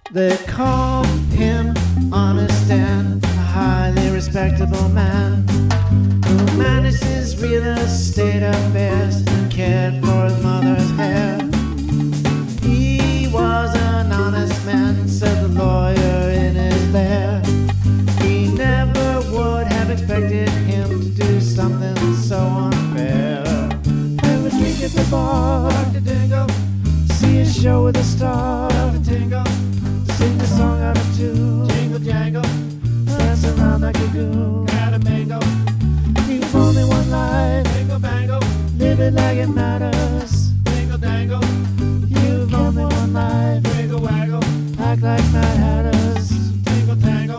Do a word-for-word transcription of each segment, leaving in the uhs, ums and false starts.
They called him honest and a highly respectable man who managed his real estate affairs and cared for his mother's hair. He was an honest man, said the lawyer in his lair. He never would have expected him to do something so unfair. Have a drink at the bar, Doctor Dingo. See a show with a star, Doctor Dingo. Sing the song out of tune, jingle jangle. Dance around like a goon, got a mango. You've only one life, bingo bango. Live it like it matters, bingo dango. You've only one life, wiggle waggle. Act like Mad Hatters, tingle tangle.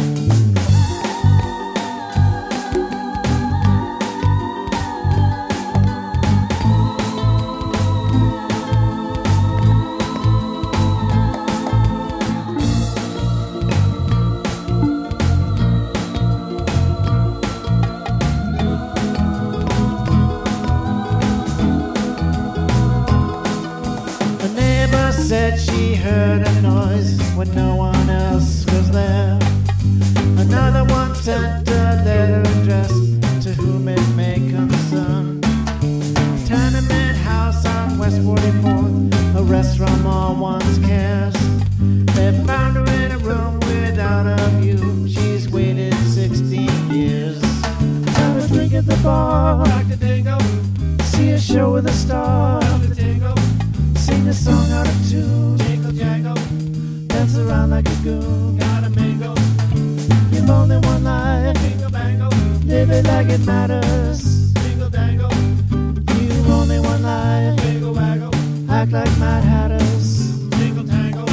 Said she heard a noise when no one else was there. Another one sent a letter addressed to whom it may concern. Tenement house on West forty-fourth, a rest from all one's cares. They found her in a room without a view. She's waited sixteen years. Have a drink at the bar, Doctor Dingo. See a show with a star, Doctor Dingo. Sing a song out of tune, jingle jangle. Dance around like a goon, got a mango. You've only one life, bingo bango. Live it like it matters, jingle dangle. You've only one life, wiggle waggle. Act like Mad Hatters, jingle tangle.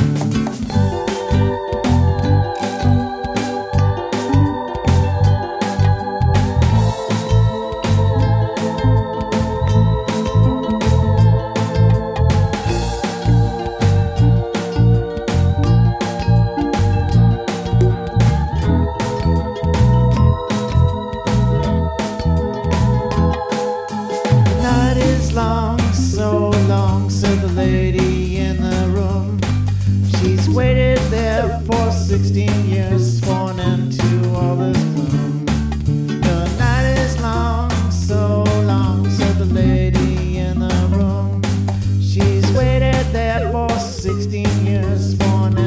Long, so long, said the lady in the room. She's waited there for sixteen years for an end to all this gloom. The night is long, so long, said the lady in the room. She's waited there for sixteen years for an